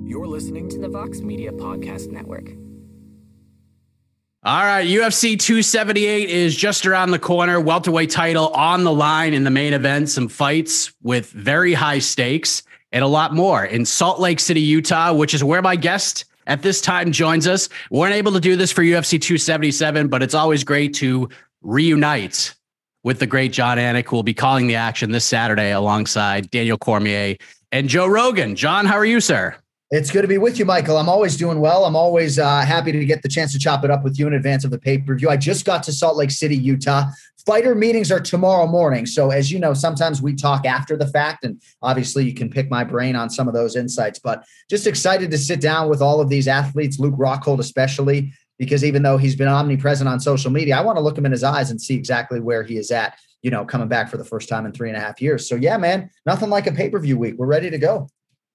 You're listening to the Vox Media Podcast Network. All right, UFC 278 is just around the corner. Welterweight title on the line in the main event. Some fights with very high stakes and a lot more in Salt Lake City, Utah, which is where my guest at this time joins us. We weren't able to do this for UFC 277, but it's always great to reunite with the great Jon Anik, who will be calling the action this Saturday alongside Daniel Cormier and Joe Rogan. Jon, how are you, sir? It's good to be with you, Michael. I'm always doing well. I'm always happy to get the chance to chop it up with you in advance of the pay-per-view. I just got to Salt Lake City, Utah. Fighter meetings are tomorrow morning. So as you know, sometimes we talk after the fact, and obviously you can pick my brain on some of those insights, but just excited to sit down with all of these athletes, Luke Rockhold especially, because even though he's been omnipresent on social media, I want to look him in his eyes and see exactly where he is at, you know, coming back for the first time in 3.5 years. So yeah, man, nothing like a pay-per-view week. We're ready to go.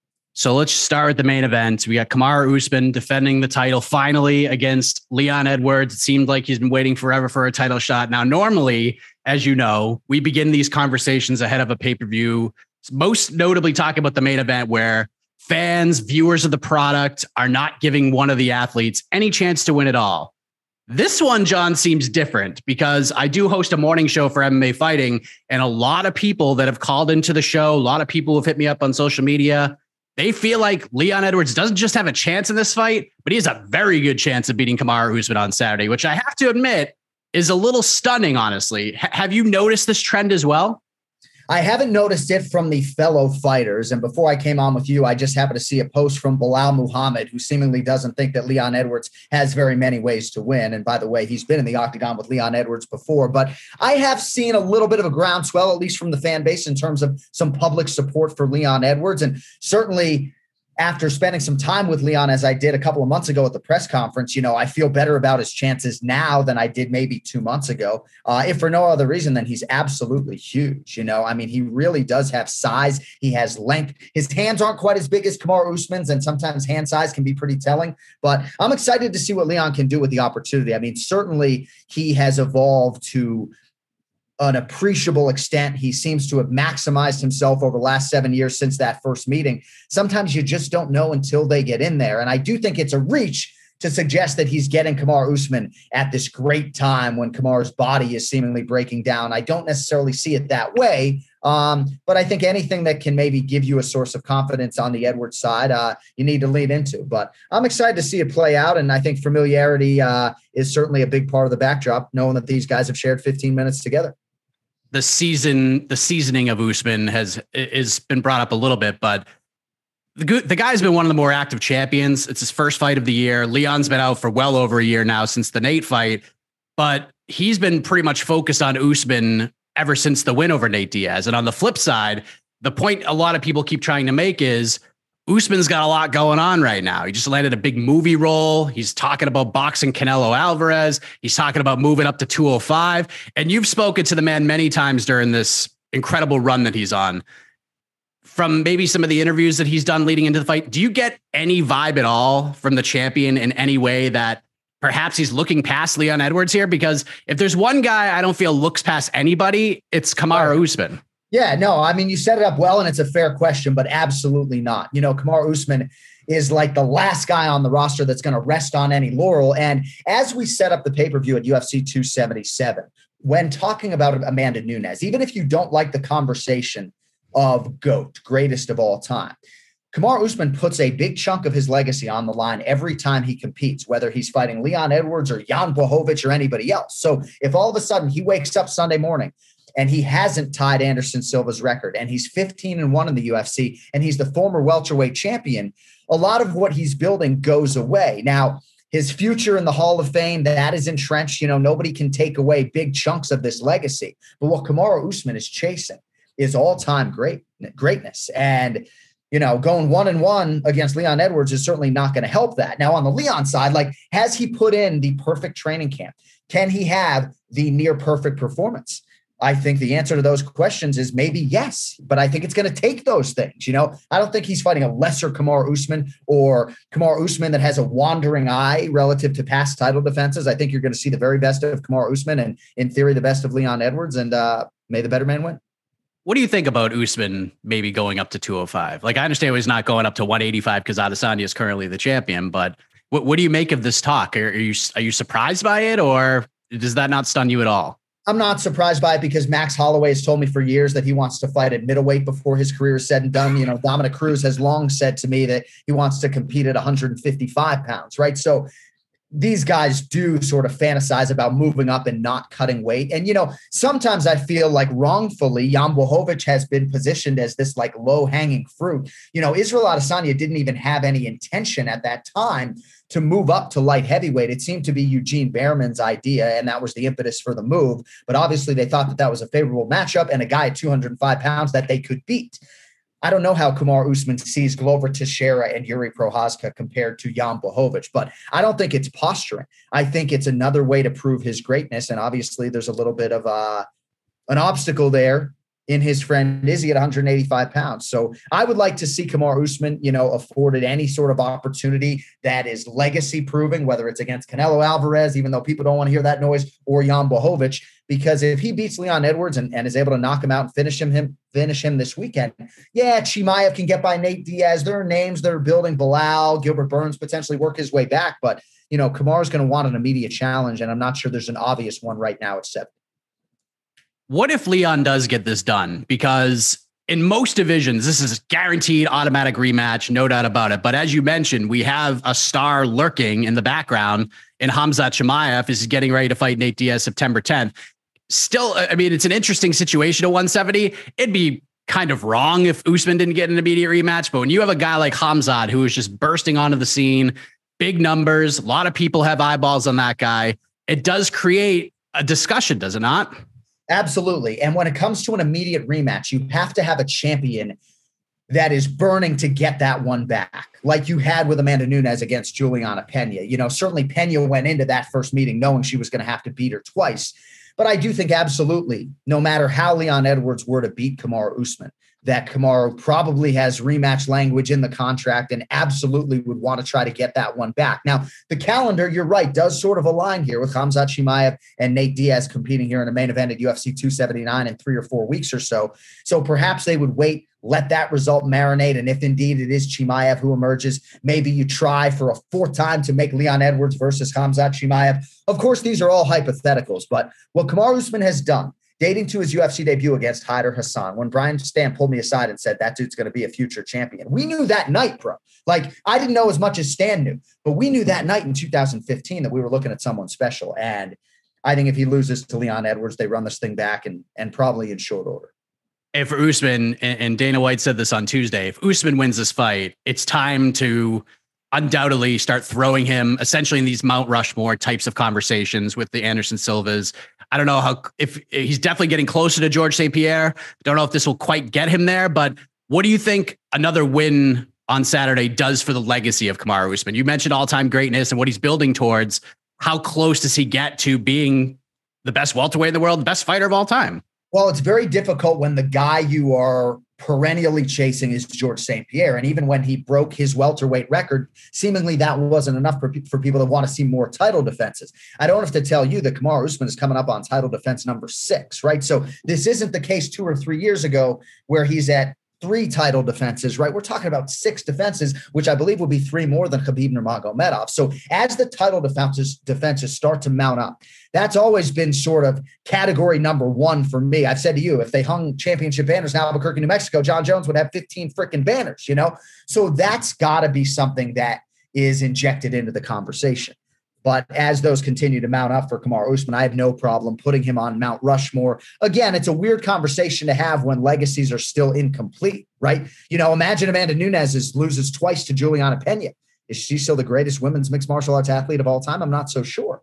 So let's start with the main event. We got Kamaru Usman defending the title finally against Leon Edwards. It seemed like he's been waiting forever for a title shot. Now, normally, as you know, we begin these conversations ahead of a pay-per-view, most notably talking about the main event where fans, viewers of the product are not giving one of the athletes any chance to win at all. This one, Jon, seems different because I do host a morning show for MMA Fighting, and a lot of people that have called into the show, a lot of people who've hit me up on social media, they feel like Leon Edwards doesn't just have a chance in this fight, but he has a very good chance of beating Kamaru Usman on Saturday, which I have to admit is a little stunning, honestly. Have you noticed this trend as well? I haven't noticed it from the fellow fighters. And before I came on with you, I just happened to see a post from Bilal Muhammad, who seemingly doesn't think that Leon Edwards has very many ways to win. And by the way, he's been in the octagon with Leon Edwards before. But I have seen a little bit of a groundswell, at least from the fan base, in terms of some public support for Leon Edwards. And certainly after spending some time with Leon, as I did a couple of months ago at the press conference, you know, I feel better about his chances now than I did maybe 2 months ago. If for no other reason than he's absolutely huge. You know, I mean, he really does have size. He has length. His hands aren't quite as big as Kamaru Usman's, and sometimes hand size can be pretty telling. But I'm excited to see what Leon can do with the opportunity. I mean, certainly he has evolved to an appreciable extent. He seems to have maximized himself over the last 7 years since that first meeting. Sometimes you just don't know until they get in there. And I do think it's a reach to suggest that he's getting Kamaru Usman at this great time when Kamaru's body is seemingly breaking down. I don't necessarily see it that way. But I think anything that can maybe give you a source of confidence on the Edwards side, you need to lean into. But I'm excited to see it play out. And I think familiarity is certainly a big part of the backdrop, knowing that these guys have shared 15 minutes together. The seasoning of Usman has been brought up a little bit, but the guy's been one of the more active champions. It's his first fight of the year. Leon's been out for well over a year now since the Nate fight, but he's been pretty much focused on Usman ever since the win over Nate Diaz. And on the flip side, the point a lot of people keep trying to make is Usman's got a lot going on right now. He just landed a big movie role. He's talking about boxing Canelo Alvarez. He's talking about moving up to 205. And you've spoken to the man many times during this incredible run that he's on. From maybe some of the interviews that he's done leading into the fight, do you get any vibe at all from the champion in any way that perhaps he's looking past Leon Edwards here? Because if there's one guy I don't feel looks past anybody, it's Kamaru Usman. Yeah, no, I mean, you set it up well, and it's a fair question, but absolutely not. You know, Kamaru Usman is like the last guy on the roster that's going to rest on any laurel. And as we set up the pay-per-view at UFC 277, when talking about Amanda Nunes, even if you don't like the conversation of GOAT, greatest of all time, Kamaru Usman puts a big chunk of his legacy on the line every time he competes, whether he's fighting Leon Edwards or Jan Blachowicz or anybody else. So if all of a sudden he wakes up Sunday morning and he hasn't tied Anderson Silva's record, and he's 15-1 in the UFC, and he's the former welterweight champion, a lot of what he's building goes away. Now, his future in the Hall of Fame, that is entrenched. You know, nobody can take away big chunks of this legacy. But what Kamaru Usman is chasing is all-time greatness. And, you know, going 1-1 against Leon Edwards is certainly not going to help that. Now, on the Leon side, like, has he put in the perfect training camp? Can he have the near perfect performance? I think the answer to those questions is maybe yes, but I think it's going to take those things. You know, I don't think he's fighting a lesser Kamaru Usman or Kamaru Usman that has a wandering eye relative to past title defenses. I think you're going to see the very best of Kamaru Usman and, in theory, the best of Leon Edwards, and may the better man win. What do you think about Usman maybe going up to 205? Like, I understand he's not going up to 185 because Adesanya is currently the champion, but what do you make of this talk? Are you surprised by it, or does that not stun you at all? I'm not surprised by it because Max Holloway has told me for years that he wants to fight at middleweight before his career is said and done. You know, Dominic Cruz has long said to me that he wants to compete at 155 pounds, right? So these guys do sort of fantasize about moving up and not cutting weight. And, you know, sometimes I feel like wrongfully, Jan Blachowicz has been positioned as this like low hanging fruit. You know, Israel Adesanya didn't even have any intention at that time to move up to light heavyweight. It seemed to be Eugene Behrman's idea, and that was the impetus for the move. But obviously they thought that that was a favorable matchup and a guy at 205 pounds that they could beat. I don't know how Kamaru Usman sees Glover Teixeira and Yuri Prochazka compared to Jan Blachowicz, but I don't think it's posturing. I think it's another way to prove his greatness. And obviously there's a little bit of an obstacle there in his friend Izzy at 185 pounds. So I would like to see Kamaru Usman, you know, afforded any sort of opportunity that is legacy proving, whether it's against Canelo Alvarez, even though people don't want to hear that noise, or Jan Blachowicz, because if he beats Leon Edwards and is able to knock him out and finish him this weekend, yeah, Chimaev can get by Nate Diaz. There are names that are building. Bilal, Gilbert Burns potentially work his way back, but you know, Kamaru's going to want an immediate challenge, and I'm not sure there's an obvious one right now at 7. What if Leon does get this done? Because in most divisions, this is a guaranteed automatic rematch, no doubt about it. But as you mentioned, we have a star lurking in the background in Khamzat Chimaev. Is getting ready to fight Nate Diaz September 10th. Still, I mean, it's an interesting situation at 170. It'd be kind of wrong if Usman didn't get an immediate rematch. But when you have a guy like Khamzat who is just bursting onto the scene, big numbers, a lot of people have eyeballs on that guy, it does create a discussion, does it not? Absolutely. And when it comes to an immediate rematch, you have to have a champion that is burning to get that one back, like you had with Amanda Nunes against Juliana Pena. You know, certainly Pena went into that first meeting knowing she was going to have to beat her twice. But I do think absolutely, no matter how Leon Edwards were to beat Kamaru Usman, that Kamaru probably has rematch language in the contract and absolutely would want to try to get that one back. Now, the calendar, you're right, does sort of align here with Khamzat Chimaev and Nate Diaz competing here in a main event at UFC 279 in 3 or 4 weeks or so. So perhaps they would wait, let that result marinate. And if indeed it is Chimaev who emerges, maybe you try for a 4th time to make Leon Edwards versus Khamzat Chimaev. Of course, these are all hypotheticals, but what Kamaru Usman has done, dating to his UFC debut against Haider Hassan, when Brian Stamp pulled me aside and said, that dude's going to be a future champion. We knew that night, bro. Like, I didn't know as much as Stan knew, but we knew that night in 2015 that we were looking at someone special. And I think if he loses to Leon Edwards, they run this thing back and probably in short order. And for Usman, and Dana White said this on Tuesday, if Usman wins this fight, it's time to undoubtedly start throwing him essentially in these Mount Rushmore types of conversations with the Anderson Silvas. I don't know if he's definitely getting closer to George St. Pierre. Don't know if this will quite get him there, but what do you think another win on Saturday does for the legacy of Kamaru Usman? You mentioned all-time greatness and what he's building towards. How close does he get to being the best welterweight in the world, the best fighter of all time? Well, it's very difficult when the guy you are perennially chasing is George St. Pierre. And even when he broke his welterweight record, seemingly that wasn't enough for people to want to see more title defenses. I don't have to tell you that Kamaru Usman is coming up on title defense number 6, right? So this isn't the case 2 or 3 years ago where he's at 3 title defenses, right? We're talking about 6 defenses, which I believe will be 3 more than Khabib Nurmagomedov. So as the title defenses start to mount up, that's always been sort of category number 1 for me. I've said to you, if they hung championship banners in Albuquerque, New Mexico, John Jones would have 15 freaking banners, you know? So that's got to be something that is injected into the conversation. But as those continue to mount up for Kamaru Usman, I have no problem putting him on Mount Rushmore. Again, it's a weird conversation to have when legacies are still incomplete, right? You know, imagine Amanda Nunes loses twice to Juliana Pena. Is she still the greatest women's mixed martial arts athlete of all time? I'm not so sure.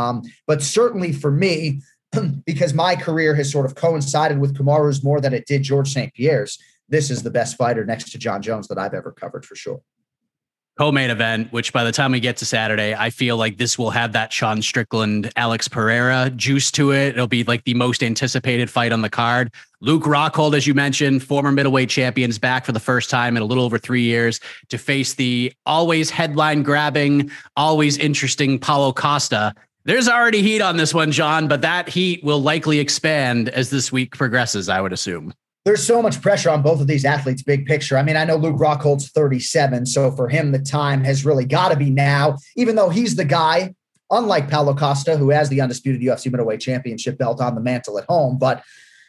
But certainly for me, because my career has sort of coincided with Kamaru's more than it did George St. Pierre's, this is the best fighter next to John Jones that I've ever covered for sure. Co-main event, which by the time we get to Saturday, I feel like this will have that Sean Strickland, Alex Pereira juice to it. It'll be like the most anticipated fight on the card. Luke Rockhold, as you mentioned, former middleweight champions, back for the first time in a little over 3 years to face the always headline grabbing, always interesting Paulo Costa. There's already heat on this one, John, but that heat will likely expand as this week progresses, I would assume. There's so much pressure on both of these athletes, big picture. I mean, I know Luke Rockhold's 37, so for him, the time has really got to be now, even though he's the guy, unlike Paulo Costa, who has the undisputed UFC middleweight championship belt on the mantle at home. But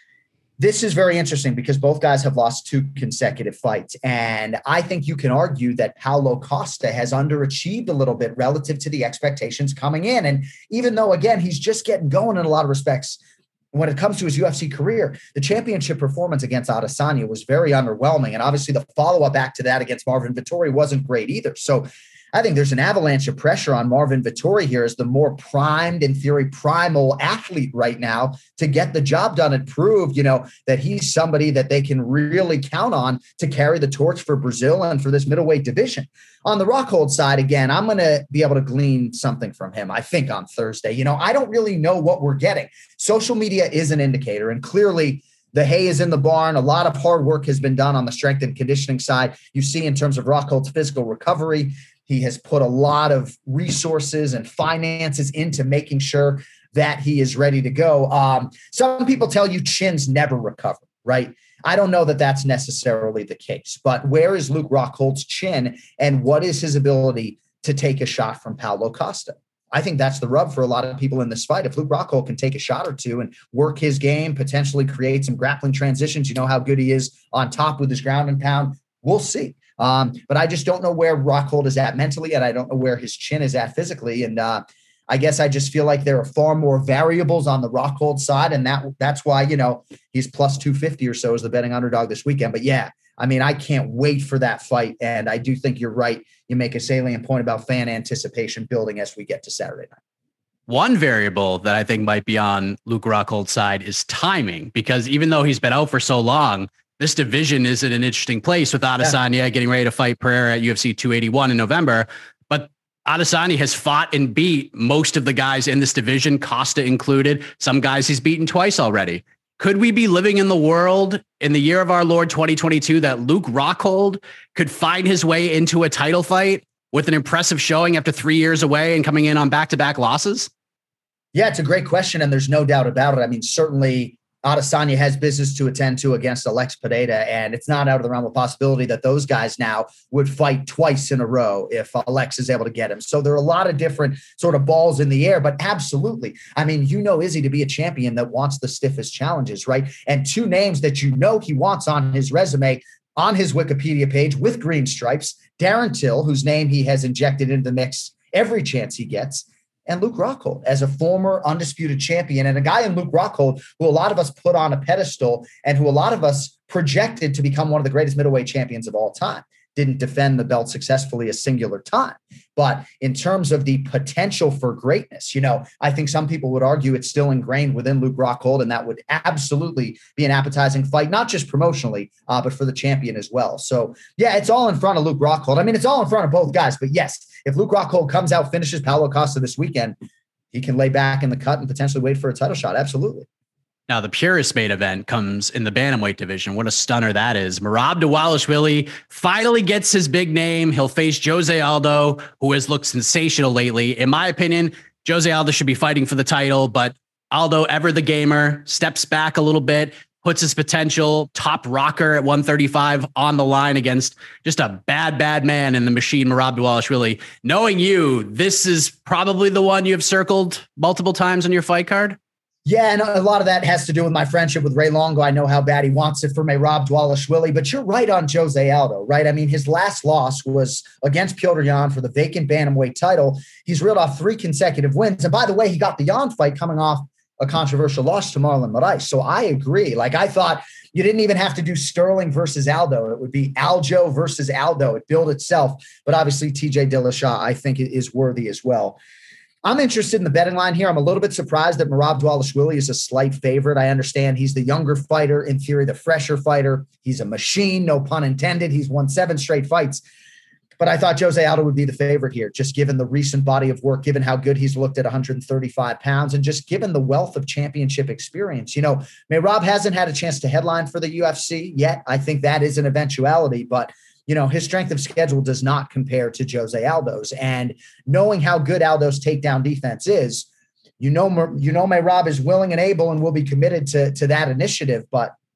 this is very interesting because both guys have lost 2 consecutive fights. And I think you can argue that Paulo Costa has underachieved a little bit relative to the expectations coming in. And even though, again, he's just getting going in a lot of respects, when it comes to his UFC career, the championship performance against Adesanya was very underwhelming. And obviously the follow-up act to that against Marvin Vettori wasn't great either. So I think there's an avalanche of pressure on Marvin Vettori here as the more primed, in theory, primal athlete right now to get the job done and prove, that he's somebody that they can really count on to carry the torch for Brazil and for this middleweight division. On the Rockhold side, again, I'm going to be able to glean something from him, I think, on Thursday. I don't really know what we're getting. Social media is an indicator, and clearly the hay is in the barn. A lot of hard work has been done on the strength and conditioning side. You see in terms of Rockhold's physical recovery, he has put a lot of resources and finances into making sure that he is ready to go. Some people tell you chins never recover, right? I don't know that that's necessarily the case, but where is Luke Rockhold's chin and what is his ability to take a shot from Paulo Costa? I think that's the rub for a lot of people in this fight. If Luke Rockhold can take a shot or two and work his game, potentially create some grappling transitions, you know how good he is on top with his ground and pound, we'll see. But I just don't know where Rockhold is at mentally, and I don't know where his chin is at physically. And I guess I just feel like there are far more variables on the Rockhold side, and that's why, he's plus 250 or so as the betting underdog this weekend. But yeah, I mean, I can't wait for that fight. And I do think you're right. You make a salient point about fan anticipation building as we get to Saturday night. One variable that I think might be on Luke Rockhold's side is timing, because even though he's been out for so long, this division is in an interesting place with Adesanya getting ready to fight Pereira at UFC 281 in November. But Adesanya has fought and beat most of the guys in this division, Costa included. Some guys he's beaten twice already. Could we be living in the world in the year of our Lord 2022 that Luke Rockhold could find his way into a title fight with an impressive showing after 3 years away and coming in on back-to-back losses? Yeah, it's a great question, and there's no doubt about it. I mean, certainly Adesanya has business to attend to against Alex Pereira, and it's not out of the realm of possibility that those guys now would fight twice in a row if Alex is able to get him. So there are a lot of different sort of balls in the air, but absolutely. I mean, Izzy to be a champion that wants the stiffest challenges, right? And 2 names that he wants on his resume, on his Wikipedia page with green stripes, Darren Till, whose name he has injected into the mix every chance he gets, and Luke Rockhold as a former undisputed champion, and a guy in Luke Rockhold who a lot of us put on a pedestal and who a lot of us projected to become one of the greatest middleweight champions of all time. Didn't defend the belt successfully a singular time. But in terms of the potential for greatness, I think some people would argue it's still ingrained within Luke Rockhold, and that would absolutely be an appetizing fight, not just promotionally, but for the champion as well. So yeah, it's all in front of Luke Rockhold. I mean, it's all in front of both guys, but yes, if Luke Rockhold comes out, finishes Paulo Costa this weekend, he can lay back in the cut and potentially wait for a title shot. Absolutely. Now, the purest main event comes in the bantamweight division. What a stunner that is. Merab Dvalishvili finally gets his big name. He'll face Jose Aldo, who has looked sensational lately. In my opinion, Jose Aldo should be fighting for the title, but Aldo, ever the gamer, steps back a little bit, puts his potential top rocker at 135 on the line against just a bad man in the machine, Merab Dvalishvili. Knowing you, this is probably the one you have circled multiple times on your fight card. Yeah, and a lot of that has to do with my friendship with Ray Longo. I know how bad he wants it for Merab Dvalishvili, but you're right on Jose Aldo, right? I mean, his last loss was against Petr Yan for the vacant bantamweight title. He's reeled off 3 consecutive wins. And by the way, he got the Yan fight coming off a controversial loss to Marlon Moraes. So I agree. Like, I thought you didn't even have to do Sterling versus Aldo. It would be Aljo versus Aldo. It billed itself. But obviously, TJ Dillashaw, I think, is worthy as well. I'm interested in the betting line here. I'm a little bit surprised that Merab Dvalishvili is a slight favorite. I understand he's the younger fighter, in theory, the fresher fighter. He's a machine, no pun intended. He's won 7 straight fights. But I thought Jose Aldo would be the favorite here, just given the recent body of work, given how good he's looked at 135 pounds, and just given the wealth of championship experience. Merab hasn't had a chance to headline for the UFC yet. I think that is an eventuality, but his strength of schedule does not compare to Jose Aldo's. And knowing how good Aldo's takedown defense is, Merab is willing and able and will be committed to that initiative. But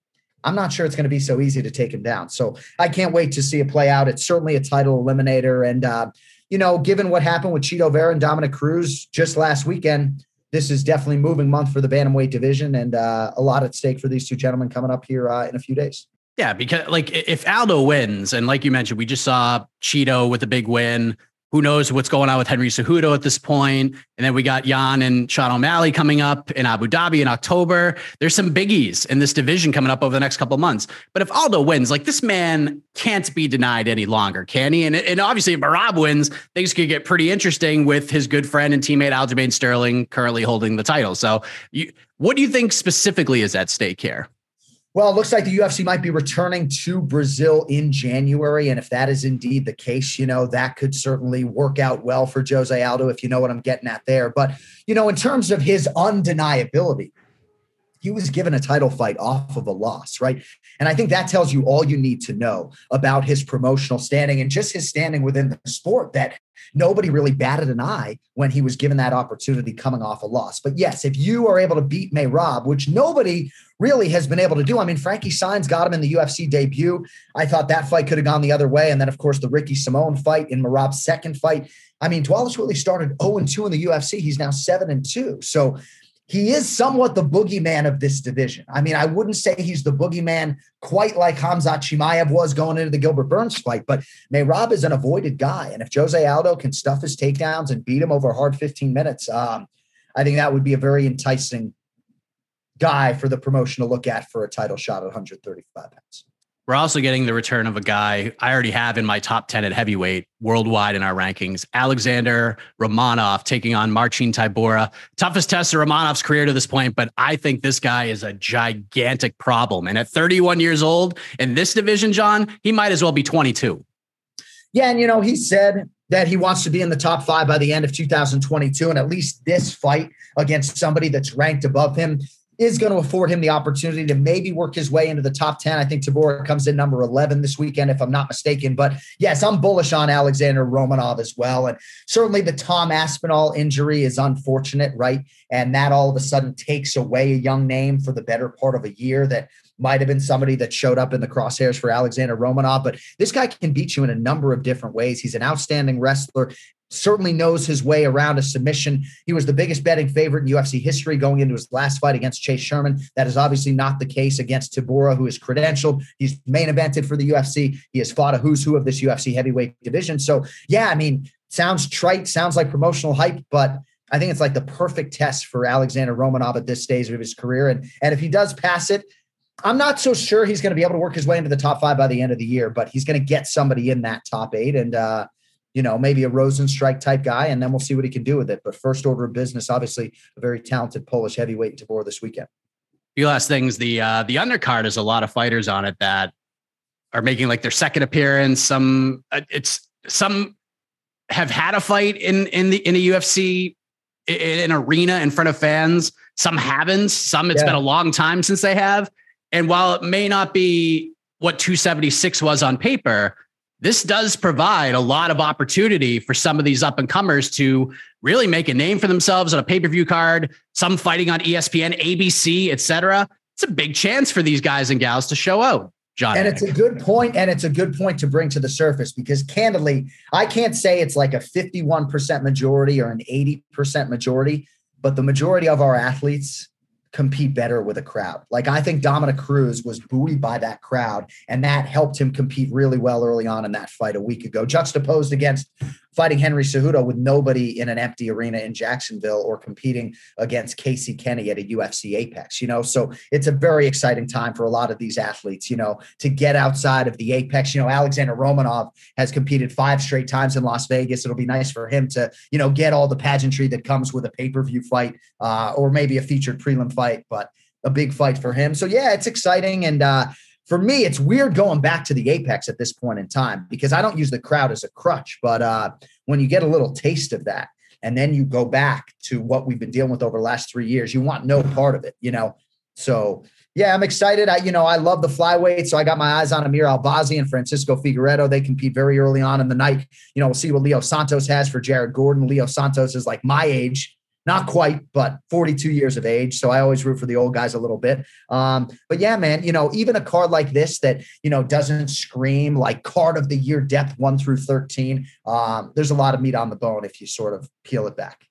I'm not sure it's going to be so easy to take him down. So I can't wait to see it play out. It's certainly a title eliminator. And, given what happened with Chito Vera and Dominic Cruz just last weekend, this is definitely moving month for the bantamweight division, and a lot at stake for these two gentlemen coming up here in a few days. Yeah, because if Aldo wins, and like you mentioned, we just saw Chito with a big win. Who knows what's going on with Henry Cejudo at this point? And then we got Jan and Sean O'Malley coming up in Abu Dhabi in October. There's some biggies in this division coming up over the next couple of months. But if Aldo wins, this man can't be denied any longer, can he? And obviously, if Merab wins, things could get pretty interesting with his good friend and teammate Aljamain Sterling currently holding the title. So what do you think specifically is at stake here? Well, it looks like the UFC might be returning to Brazil in January. And if that is indeed the case, that could certainly work out well for Jose Aldo, if you know what I'm getting at there. But, in terms of his undeniability, he was given a title fight off of a loss, right? And I think that tells you all you need to know about his promotional standing and just his standing within the sport, that nobody really batted an eye when he was given that opportunity coming off a loss. But yes, if you are able to beat Merab, which nobody really has been able to do. I mean, Frankie Saenz got him in the UFC debut. I thought that fight could have gone the other way. And then, of course, the Ricky Simone fight in Merab's second fight. I mean, Dvalishvili started 0-2 in the UFC. He's now 7-2. So he is somewhat the boogeyman of this division. I mean, I wouldn't say he's the boogeyman quite like Khamzat Chimaev was going into the Gilbert Burns fight, but Merab is an avoided guy. And if Jose Aldo can stuff his takedowns and beat him over a hard 15 minutes, I think that would be a very enticing guy for the promotion to look at for a title shot at 135 pounds. We're also getting the return of a guy I already have in my top 10 at heavyweight worldwide in our rankings, Alexander Romanov taking on Marcin Tybura. Toughest test of Romanov's career to this point, but I think this guy is a gigantic problem. And at 31 years old in this division, John, he might as well be 22. Yeah, and he said that he wants to be in the top 5 by the end of 2022, and at least this fight against somebody that's ranked above him is going to afford him the opportunity to maybe work his way into the top 10. I think Tybura comes in number 11 this weekend, if I'm not mistaken. But yes, I'm bullish on Alexander Romanov as well. And certainly the Tom Aspinall injury is unfortunate, right? And that all of a sudden takes away a young name for the better part of a year that might have been somebody that showed up in the crosshairs for Alexander Romanov. But this guy can beat you in a number of different ways. He's an outstanding wrestler. Certainly knows his way around a submission. He was the biggest betting favorite in UFC history going into his last fight against Chase Sherman. That is obviously not the case against Tybura, who is credentialed. He's main evented for the UFC. He has fought a who's who of this UFC heavyweight division. So yeah, I mean, sounds trite, sounds like promotional hype, but I think it's like the perfect test for Alexander Romanov at this stage of his career. And if he does pass it, I'm not so sure he's going to be able to work his way into the top 5 by the end of the year, but he's going to get somebody in that top 8 and, maybe a Rosenstrike type guy, and then we'll see what he can do with it. But first order of business, obviously a very talented Polish heavyweight in Tybura this weekend. Few last things. The undercard has a lot of fighters on it that are making like their second appearance. Some have had a fight in the UFC in an arena in front of fans. Some haven't. Some it's been a long time since they have. And while it may not be what 276 was on paper, this does provide a lot of opportunity for some of these up and comers to really make a name for themselves on a pay-per-view card, some fighting on ESPN, ABC, etc. It's a big chance for these guys and gals to show out, John. And it's a good point. And it's a good point to bring to the surface because candidly, I can't say it's like a 51% majority or an 80% majority, but the majority of our athletes compete better with a crowd. Like I think Dominic Cruz was buoyed by that crowd, and that helped him compete really well early on in that fight a week ago, juxtaposed against fighting Henry Cejudo with nobody in an empty arena in Jacksonville or competing against Casey Kenny at a UFC Apex, so it's a very exciting time for a lot of these athletes, to get outside of the Apex. Alexander Romanov has competed 5 straight times in Las Vegas. It'll be nice for him to, get all the pageantry that comes with a pay-per-view fight or maybe a featured prelim fight, but a big fight for him. So yeah, it's exciting. And, for me, it's weird going back to the Apex at this point in time because I don't use the crowd as a crutch. But when you get a little taste of that and then you go back to what we've been dealing with over the last 3 years, you want no part of it, So, yeah, I'm excited. I love the flyweight. So I got my eyes on Amir Albazi and Francisco Figueiredo. They compete very early on in the night. We'll see what Leo Santos has for Jared Gordon. Leo Santos is like my age. Not quite, but 42 years of age. So I always root for the old guys a little bit. But yeah, man, even a card like this that, doesn't scream like card of the year depth 1 through 13. There's a lot of meat on the bone if you sort of peel it back.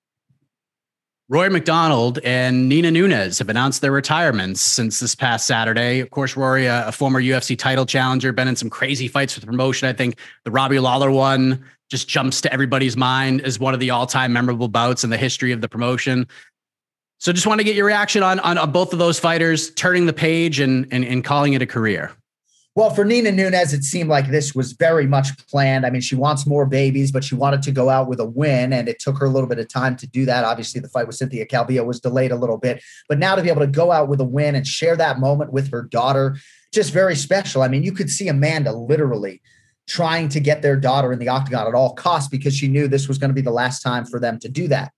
Rory McDonald and Nina Nunes have announced their retirements since this past Saturday. Of course, Rory, a former UFC title challenger, been in some crazy fights for the promotion. I think the Robbie Lawler one just jumps to everybody's mind as one of the all-time memorable bouts in the history of the promotion. So just want to get your reaction on both of those fighters turning the page and calling it a career. Well, for Nina Nunes, it seemed like this was very much planned. I mean, she wants more babies, but she wanted to go out with a win, and it took her a little bit of time to do that. Obviously, the fight with Cynthia Calvillo was delayed a little bit, but now to be able to go out with a win and share that moment with her daughter, just very special. I mean, you could see Amanda literally trying to get their daughter in the octagon at all costs because she knew this was going to be the last time for them to do that.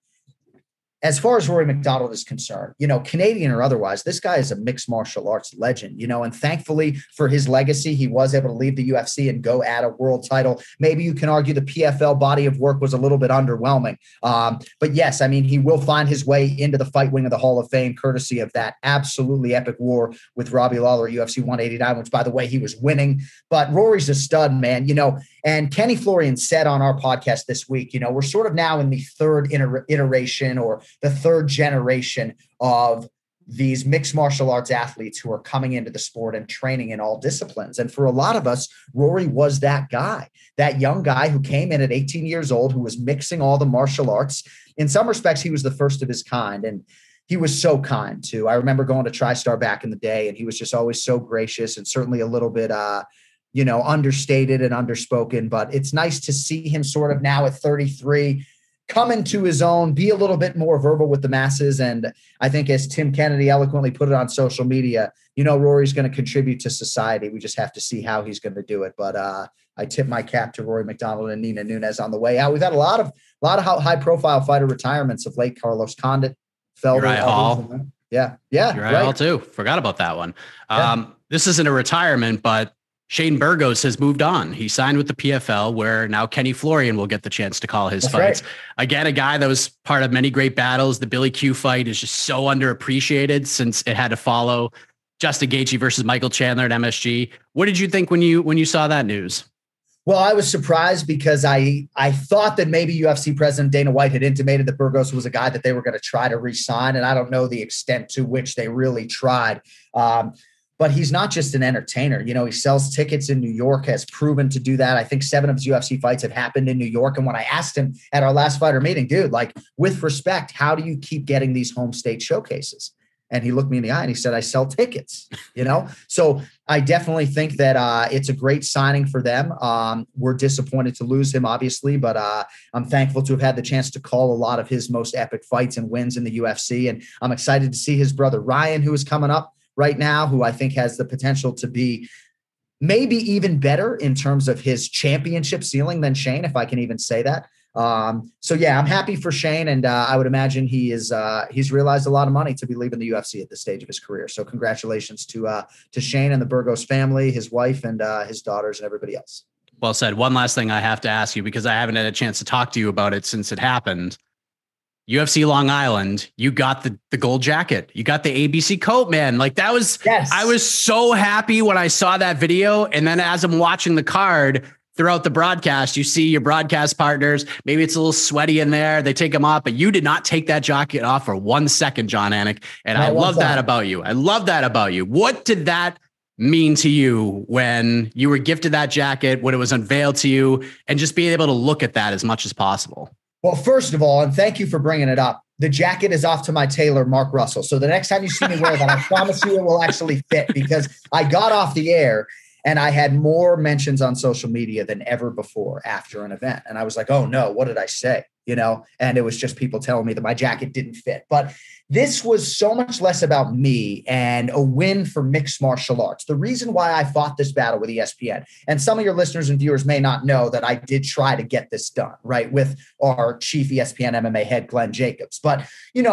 As far as Rory McDonald is concerned, Canadian or otherwise, this guy is a mixed martial arts legend, and thankfully for his legacy, he was able to leave the UFC and go at a world title. Maybe you can argue the PFL body of work was a little bit underwhelming. But yes, I mean, he will find his way into the fight wing of the Hall of Fame, courtesy of that absolutely epic war with Robbie Lawler at UFC 189, which, by the way, he was winning. But Rory's a stud, man, and Kenny Florian said on our podcast this week, we're sort of now in the third iteration or the third generation of these mixed martial arts athletes who are coming into the sport and training in all disciplines. And for a lot of us, Rory was that guy, that young guy who came in at 18 years old, who was mixing all the martial arts. In some respects, he was the first of his kind. And he was so kind too. I remember going to TriStar back in the day, and he was just always so gracious and certainly a little bit, understated and underspoken. But it's nice to see him sort of now at 33 come into his own, be a little bit more verbal with the masses. And I think, as Tim Kennedy eloquently put it on social media, Rory's going to contribute to society. We just have to see how he's going to do it. But I tip my cap to Rory McDonald and Nina Nunes on the way out. We've had a lot of high profile fighter retirements of late. Carlos Condit, Felder, Uriah Hall. Yeah. Uriah Hall too. Forgot about that one. This isn't a retirement, but Shane Burgos has moved on. He signed with the PFL, where now Kenny Florian will get the chance to call his fights. Right. Again, a guy that was part of many great battles. The Billy Q fight is just so underappreciated since it had to follow Justin Gaethje versus Michael Chandler at MSG. What did you think when you saw that news? Well, I was surprised because I thought that maybe UFC president Dana White had intimated that Burgos was a guy that they were going to try to re-sign, and I don't know the extent to which they really tried. But he's not just an entertainer. He sells tickets in New York, has proven to do that. I think 7 of his UFC fights have happened in New York. And when I asked him at our last fighter meeting, dude, like, with respect, how do you keep getting these home state showcases? And he looked me in the eye and he said, I sell tickets, So I definitely think that it's a great signing for them. We're disappointed to lose him, obviously, but I'm thankful to have had the chance to call a lot of his most epic fights and wins in the UFC. And I'm excited to see his brother Ryan, who is coming up right now, who I think has the potential to be maybe even better in terms of his championship ceiling than Shane, if I can even say that. So yeah, I'm happy for Shane, and I would imagine he's realized a lot of money to be leaving the UFC at this stage of his career. So congratulations to Shane and the Burgos family, his wife and his daughters and everybody else. Well said. One last thing I have to ask you, because I haven't had a chance to talk to you about it since it happened. UFC Long Island, you got the gold jacket. You got the ABC coat, man. Like, that was, yes. I was so happy when I saw that video. And then as I'm watching the card throughout the broadcast, you see your broadcast partners. Maybe it's a little sweaty in there. They take them off, but you did not take that jacket off for 1 second, Jon Anik. And I love that about you. I love that about you. What did that mean to you when you were gifted that jacket, when it was unveiled to you, and just being able to look at that as much as possible? Well, first of all, and thank you for bringing it up, the jacket is off to my tailor, Mark Russell. So the next time you see me wear that, I promise you it will actually fit, because I got off the air and I had more mentions on social media than ever before after an event. And I was like, oh no, what did I say? And it was just people telling me that my jacket didn't fit. But this was so much less about me and a win for mixed martial arts. The reason why I fought this battle with ESPN, and some of your listeners and viewers may not know that I did try to get this done, right, with our chief ESPN MMA head, Glenn Jacobs. But,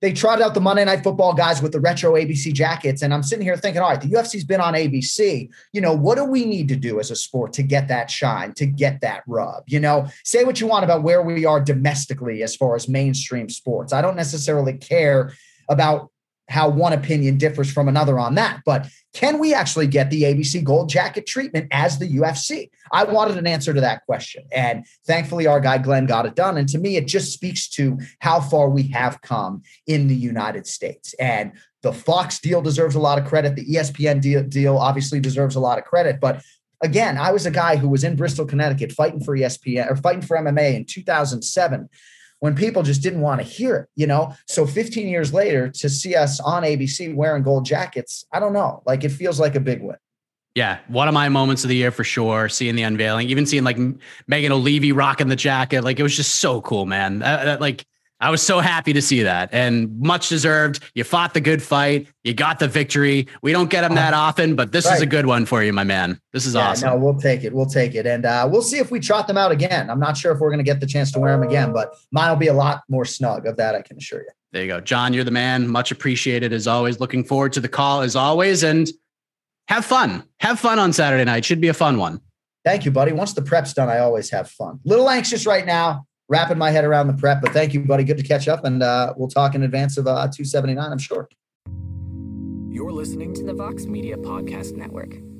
they trotted out the Monday Night Football guys with the retro ABC jackets. And I'm sitting here thinking, all right, the UFC's been on ABC. What do we need to do as a sport to get that shine, to get that rub? Say what you want about where we are domestically as far as mainstream sports. I don't necessarily care about how one opinion differs from another on that, but can we actually get the ABC gold jacket treatment as the UFC? I wanted an answer to that question. And thankfully our guy Glenn got it done. And to me, it just speaks to how far we have come in the United States. And the Fox deal deserves a lot of credit. The ESPN deal obviously deserves a lot of credit. But again, I was a guy who was in Bristol, Connecticut, fighting for ESPN or fighting for MMA in 2007. When people just didn't want to hear it, So 15 years later, to see us on ABC wearing gold jackets, I don't know. Like, it feels like a big win. Yeah, one of my moments of the year for sure. Seeing the unveiling, even seeing like Megan O'Leary rocking the jacket, like it was just so cool, man. I was so happy to see that, and much deserved. You fought the good fight. You got the victory. We don't get them that often, but this is a good one for you, my man. This is awesome. No, we'll take it. We'll take it. And we'll see if we trot them out again. I'm not sure if we're going to get the chance to wear them again, but mine will be a lot more snug. Of that, I can assure you. There you go. John, you're the man. Much appreciated as always. Looking forward to the call as always. And have fun. Have fun on Saturday night. Should be a fun one. Thank you, buddy. Once the prep's done, I always have fun. Little anxious right now, wrapping my head around the prep, but thank you, buddy. Good to catch up, and we'll talk in advance of 279, I'm sure. You're listening to the Vox Media Podcast Network.